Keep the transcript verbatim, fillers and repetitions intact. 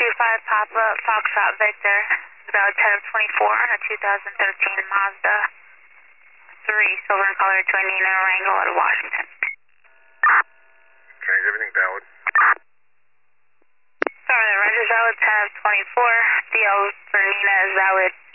two five Papa Foxtrot Victor, valid ten of twenty-four, a two thousand thirteen Mazda three, silver in color to a Nina Wrangell out of Washington. Okay, is everything valid? Sorry, the register valid ten of twenty-four, D L for Nina is valid